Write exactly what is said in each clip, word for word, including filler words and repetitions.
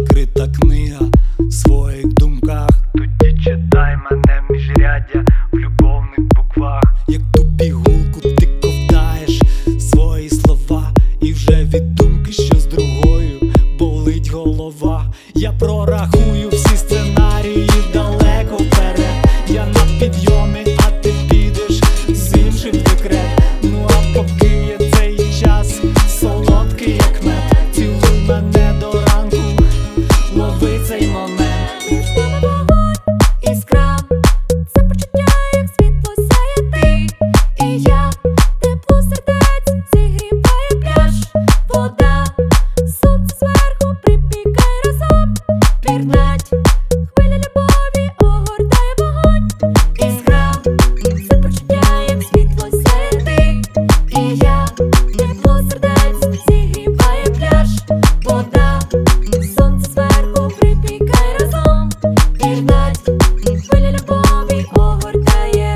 відкрита книга в своїх думках. Тоді читай мене міжряддя в любовних буквах. Як ту пігулку ти ковтаєш свої слова, і вже від думки, що з другою болить голова. Я прорахую всі сценарії далеко вперед. Я на підйомі, а ти підеш з іншим в декрет. Ну а поки є цей час, солодкий як мед, цілуй мене до ранку, лови цей момент. Між нами вогонь, іскра, це почуття, як світло сяє ти і я. Тепло сердець зігріває пляж, вода, сонце зверху припікає разом. Пірнать, хвиля любові огортає вогонь. Іскра, це почуття, як світло сяє ти і я. Тепло сердець зігріває пляж, вода, сонце зверху припікає разом. Пірнать, хвиля любові огортає.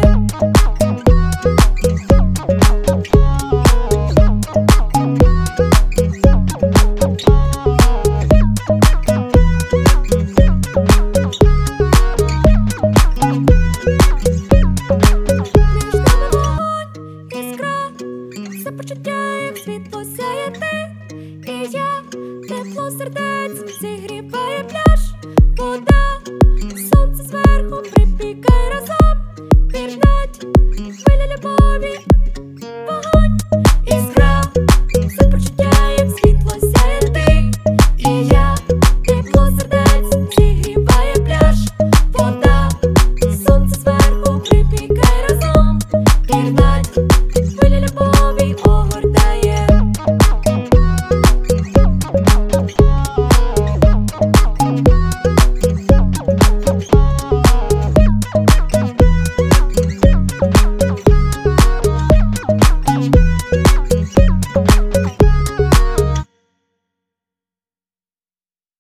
Між нами вогонь, іскра, це почуття, як світло сяє ти і я. Тепло сердець зігріває пляж, вода, сонце зверху припікає разом. Пірнать, хвиля любові